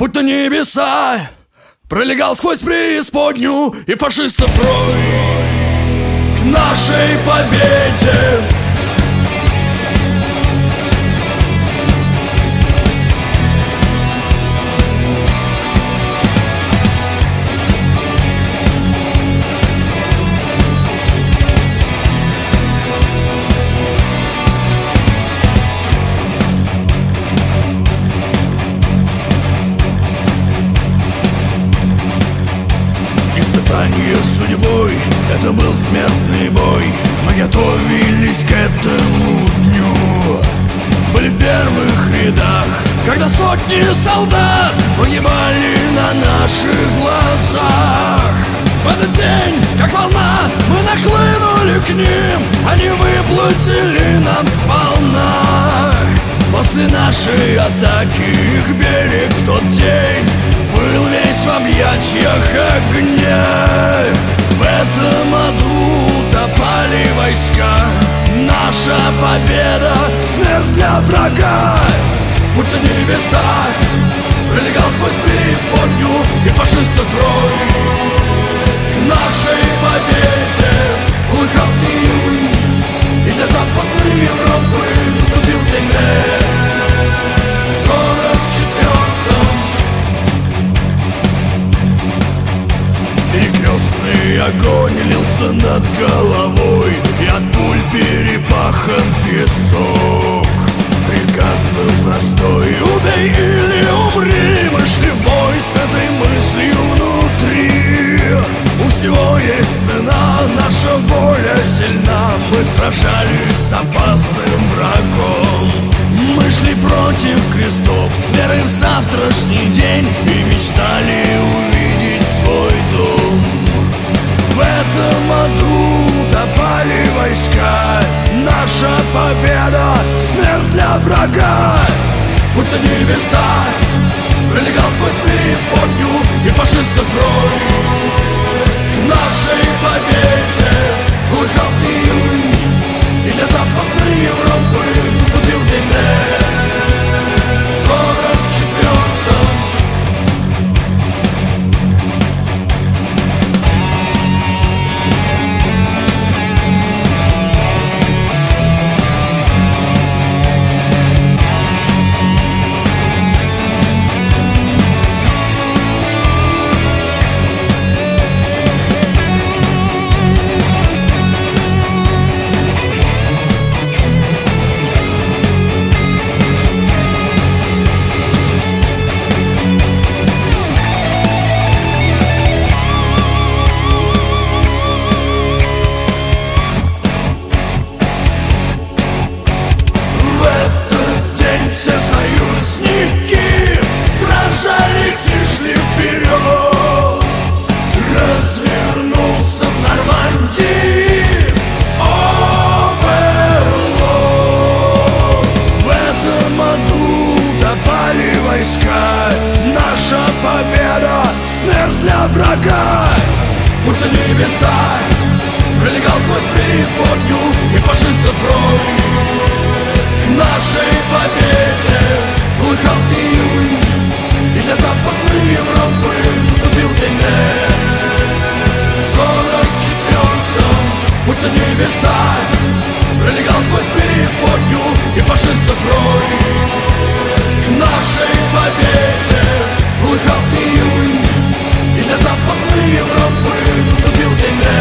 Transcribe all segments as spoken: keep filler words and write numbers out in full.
Путь на небеса пролегал сквозь преисподнюю, и фашистов рой к нашей победе. Испытание судьбой — это был смертный бой. Мы готовились к этому дню, были в первых рядах, когда сотни солдат погибали на наших глазах. В этот день, как волна, мы нахлынули к ним, они выплатили нам сполна. После нашей атаки их берег в тот день был весь в объятиях огня. В этом аду топали войска. Наша победа — смерть для врага. Путь на небеса пролегал сквозь преисподнюю, и фашистов рой к нашей победе. Улыхал июнь, и для Западной Европы наступил день Д. В сорок четвёртом перекрестный огонь лился над головой, и от пуль перепахан песок. Приказ был простой: убей или умри. Мы шли в бой с этой мыслью внутри. У всего есть цена, наша воля сильна. Мы сражались с опасным врагом. Мы шли против крестов с верой в завтрашний день и мечтали увидеть свой дом. В этом аду топали войска. Наша победа — смерть для врага. Путь на небеса пролегал сквозь преисподнюю, и фашистов рой к нашей победе. Улыхал июнь, и для Западной Европы наступил день Д. В сорок четвёртом врага. Путь на небеса пролегал сквозь преисподнюю, и фашистов рой к нашей победе. Улыхал июнь, и для Западной Европы наступил день Д. В сорок четвёртом путь на небеса пролегал сквозь преисподнюю, и фашистов рой к нашей победе. Улыхал июнь, и для Западной Европы наступил день Д.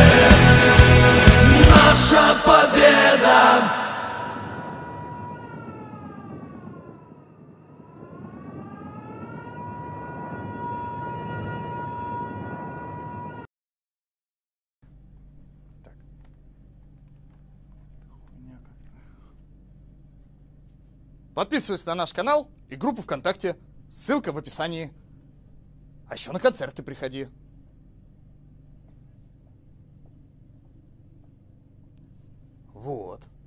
Наша победа. Подписывайся на наш канал и группу ВКонтакте. Ссылка в описании. А еще на концерты приходи. Вот.